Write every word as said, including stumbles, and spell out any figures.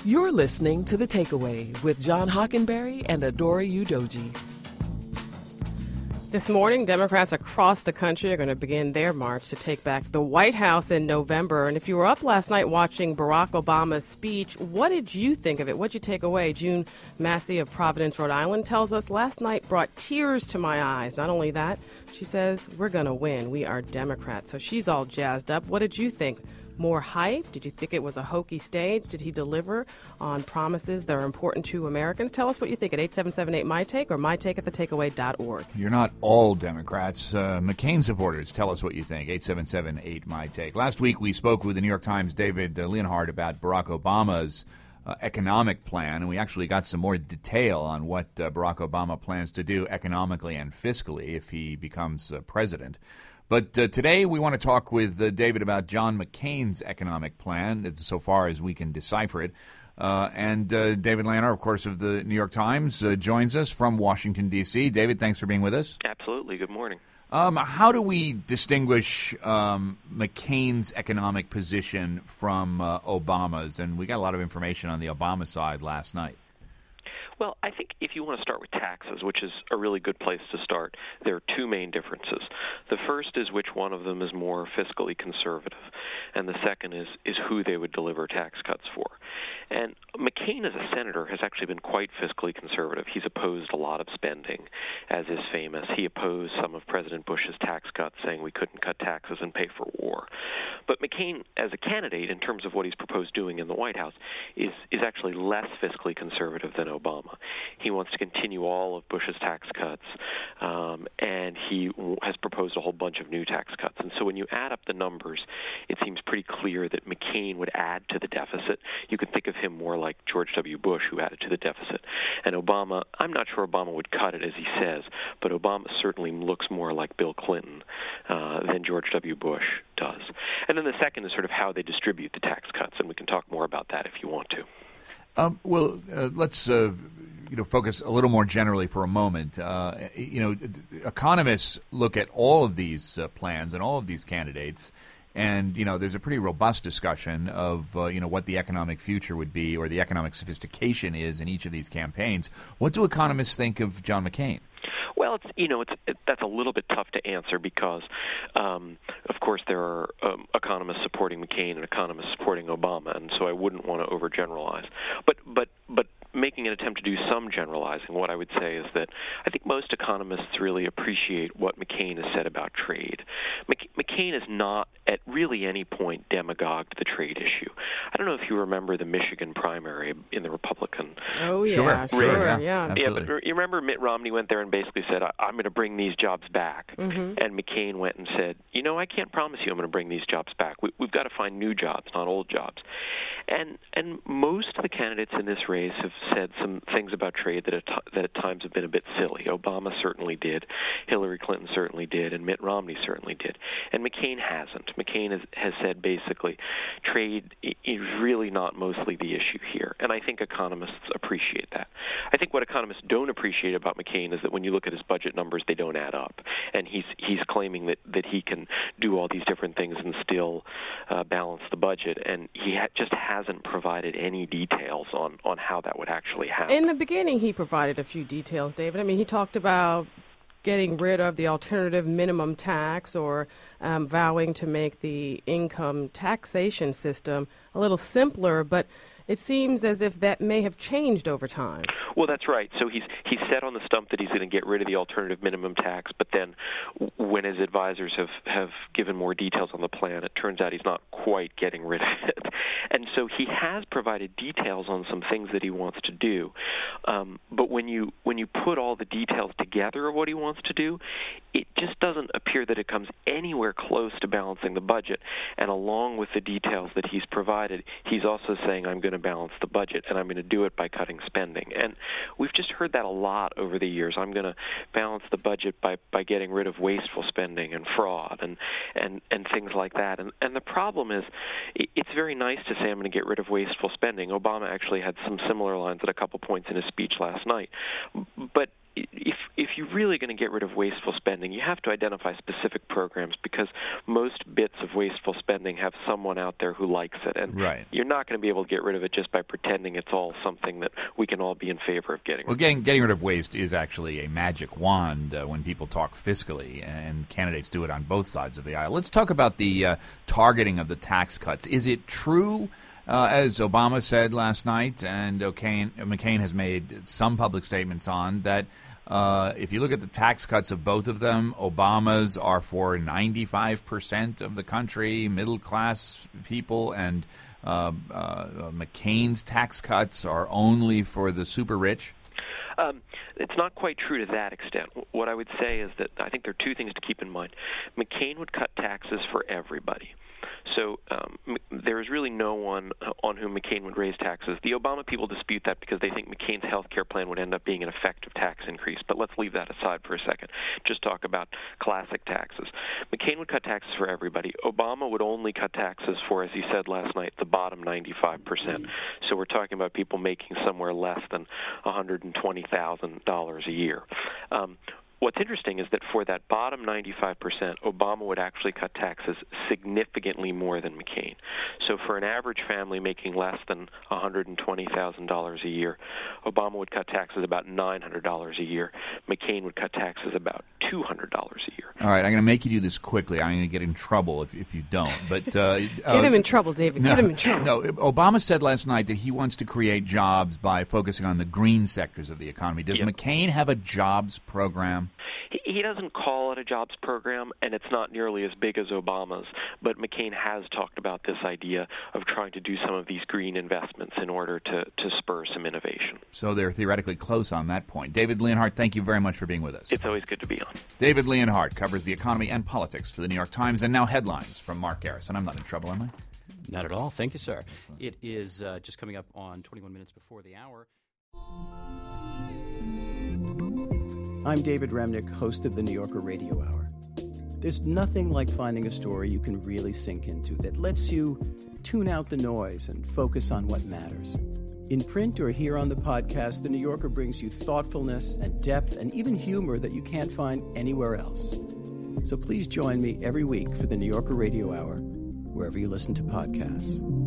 You're listening to The Takeaway with John Hockenberry and Adora Udoji. This morning, Democrats across the country are going to begin their march to take back the White House in November. And if you were up last night watching Barack Obama's speech, what did you think of it? What did you take away? June Massey of Providence, Rhode Island, tells us last night brought tears to my eyes. Not only that, she says, we're going to win. We are Democrats. So she's all jazzed up. What did you think? More hype? Did you think it was a hokey stage? Did he deliver on promises that are important to Americans? Tell us what you think at eight seven seven eight, M Y Take or my take at the takeaway dot org. You're not all Democrats. Uh, McCain supporters, tell us what you think. eight seven seven eight, M Y Take. Last week we spoke with the New York Times' David uh, Leonhardt about Barack Obama's uh, economic plan, and we actually got some more detail on what uh, Barack Obama plans to do economically and fiscally if he becomes uh, president. But uh, today we want to talk with uh, David about John McCain's economic plan, so far as we can decipher it. Uh, and uh, David Leonhardt, of course, of the New York Times, uh, joins us from Washington, D C David, thanks for being with us. Absolutely. Good morning. Um, how do we distinguish um, McCain's economic position from uh, Obama's? And we got a lot of information on the Obama side last night. Well, I think if you want to start with taxes, which is a really good place to start, there are two main differences. The first is which one of them is more fiscally conservative, and the second is, is who they would deliver tax cuts for. And McCain, as a senator, has actually been quite fiscally conservative. He's opposed a lot of spending, as is famous. He opposed some of President Bush's tax cuts, saying we couldn't cut taxes and pay for war. But McCain, as a candidate, in terms of what he's proposed doing in the White House, is, is actually less fiscally conservative than Obama. He wants to continue all of Bush's tax cuts, um, and he w- has proposed a whole bunch of new tax cuts. And so when you add up the numbers, it seems pretty clear that McCain would add to the deficit. You could think of him more like George W. Bush, who added to the deficit. And Obama, I'm not sure Obama would cut it, as he says, but Obama certainly looks more like Bill Clinton uh, than George W. Bush does. And then the second is sort of how they distribute the tax cuts, and we can talk more about that if you want to. Um, well, uh, let's uh, you know focus a little more generally for a moment. Uh, you know, economists look at all of these uh, plans and all of these candidates, and you know, there's a pretty robust discussion of uh, you know what the economic future would be or the economic sophistication is in each of these campaigns. What do economists think of John McCain? Well, it's you know, it's it, that's a little bit tough to answer because, um, of course, there are um, economists supporting McCain and economists supporting Obama, and so I wouldn't want to overgeneralize. But but but making an attempt to do some generalizing, what I would say is that I think most economists really appreciate what McCain has said about trade. Mc, McCain has not at really any point demagogued the trade issue. I don't know if you remember the Michigan primary in the Republican. Oh, yeah, sure, sure, sure yeah. yeah. Yeah, but you remember Mitt Romney went there and basically said, I'm going to bring these jobs back. Mm-hmm. And McCain went and said, you know, I can't promise you I'm going to bring these jobs back. We, we've got to find new jobs, not old jobs. And and most of the candidates in this race have said some things about trade that at, t- that at times have been a bit silly. Obama certainly did. Hillary Clinton certainly did. And Mitt Romney certainly did. And McCain hasn't. McCain has, has said basically trade is really not mostly the issue here. And I think economists appreciate that. I think what economists don't appreciate about McCain is that when you look at his budget numbers, they don't add up. And he's he's claiming that, that he can do all these different things and still uh, balance the budget. And he ha- just hasn't provided any details on, on how that would actually happen. In the beginning, he provided a few details, David. I mean, he talked about getting rid of the alternative minimum tax or um, vowing to make the income taxation system a little simpler, but it seems as if that may have changed over time. Well, that's right. So he's he's said on the stump that he's going to get rid of the alternative minimum tax, but then when his advisors have, have given more details on the plan, it turns out he's not quite getting rid of it. And so he has provided details on some things that he wants to do. Um, but when you when you put all the details together of what he wants to do, it just doesn't appear that it comes anywhere close to balancing the budget. And along with the details that he's provided, he's also saying, I'm going to balance the budget, and I'm going to do it by cutting spending. And we've just heard that a lot over the years. I'm going to balance the budget by, by getting rid of wasteful spending and fraud and, and, and things like that. And, and the problem is it's very nice to say I'm going to get rid of wasteful spending. Obama actually had some similar lines at a couple points in his speech last night. But if if you're really going to get rid of wasteful spending, you have to identify specific programs, because most bits of wasteful spending have someone out there who likes it, and right. you're not going to be able to get rid of it just by pretending it's all something that we can all be in favor of getting rid well, of. Getting, getting rid of waste is actually a magic wand uh, when people talk fiscally, and candidates do it on both sides of the aisle. Let's talk about the uh, targeting of the tax cuts. Is it true, uh, as Obama said last night, and O'Kane, McCain has made some public statements on, that Uh, if you look at the tax cuts of both of them, Obama's are for ninety-five percent of the country, middle-class people, and uh, uh, McCain's tax cuts are only for the super rich? Um, it's not quite true to that extent. What I would say is that I think there are two things to keep in mind. McCain would cut taxes for everybody. So um, there is really no one on whom McCain would raise taxes. The Obama people dispute that because they think McCain's health care plan would end up being an effective tax increase. But let's leave that aside for a second. Just talk about classic taxes. McCain would cut taxes for everybody. Obama would only cut taxes for, as he said last night, the bottom ninety-five percent. So we're talking about people making somewhere less than one hundred twenty thousand dollars a year. Um, What's interesting is that for that bottom ninety-five percent, Obama would actually cut taxes significantly more than McCain. So for an average family making less than one hundred twenty thousand dollars a year, Obama would cut taxes about nine hundred dollars a year. McCain would cut taxes about two hundred dollars a year. All right, I'm going to make you do this quickly. I'm going to get in trouble if, if you don't. But uh, Get uh, him in trouble, David. No, Get him in trouble. No, Obama said last night that he wants to create jobs by focusing on the green sectors of the economy. Does yep. McCain have a jobs program? He doesn't call it a jobs program, and it's not nearly as big as Obama's, but McCain has talked about this idea of trying to do some of these green investments in order to, to spur some innovation. So they're theoretically close on that point. David Leonhardt, thank you very much for being with us. It's always good to be on. David Leonhardt covers the economy and politics for the New York Times, and now headlines from Mark Garrison. I'm not in trouble, am I? Not at all. Thank you, sir. It is uh, just coming up on twenty-one minutes before the hour. I'm David Remnick, host of the New Yorker Radio Hour. There's nothing like finding a story you can really sink into that lets you tune out the noise and focus on what matters. In print or here on the podcast, the New Yorker brings you thoughtfulness and depth and even humor that you can't find anywhere else. So please join me every week for the New Yorker Radio Hour, wherever you listen to podcasts.